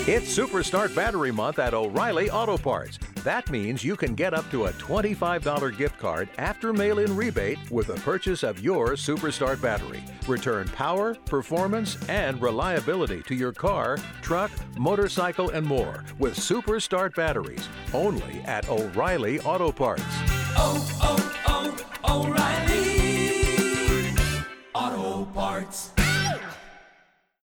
It's Superstart Battery Month at O'Reilly Auto Parts. That means you can get up to a $25 gift card after mail-in rebate with the purchase of your Superstart battery. Return power, performance, and reliability to your car, truck, motorcycle, and more with Superstart batteries. Only at O'Reilly Auto Parts. Oh, oh, oh, O'Reilly